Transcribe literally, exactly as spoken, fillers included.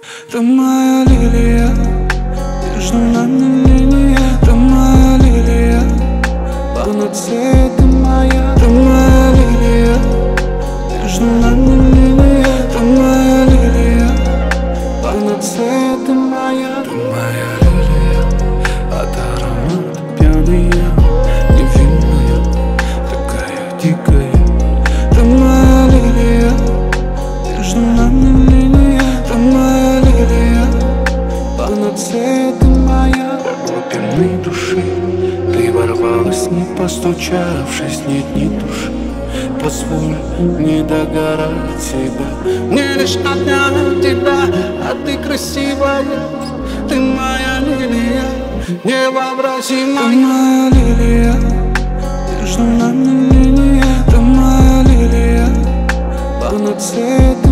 Ты моя лилия, между нами линия. Ты моя лилия, панацея. Ты моя, ты моя лилия, между нами линия. Ты моя лилия, панацея. Ты моя, ты моя лилия, от аромата пьяная, невинная, такая дикая. Ты моя лилия, между нами линия. Ты моя лилия, панацея. Ты моя, до глубины души ты ворвалась, не постучавшись, нет ни души. Позволь не догорать тебя, мне лишь огня от тебя, а ты красивая. Ты моя лилия, невообразимая. Ты моя лилия, между нами линия. Ты моя лилия, панацея.